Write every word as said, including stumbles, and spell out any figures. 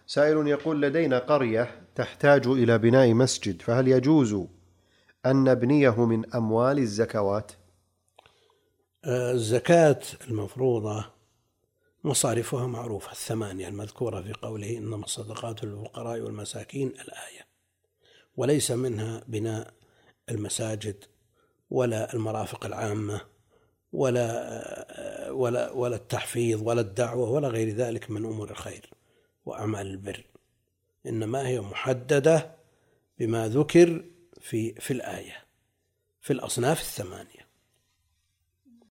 سائل يقول: لدينا قرية تحتاج إلى بناء مسجد، فهل يجوز أن نبنيه من أموال الزكوات؟ الزكاة المفروضة مصارفها معروفة الثمانية المذكورة في قوله إنما الصدقات للفقراء والمساكين الآية، وليس منها بناء المساجد ولا المرافق العامة ولا ولا ولا التحفيظ ولا الدعوة ولا غير ذلك من أمور الخير وأعمال البر، إنما هي محددة بما ذكر في في الآية في الأصناف الثمانية.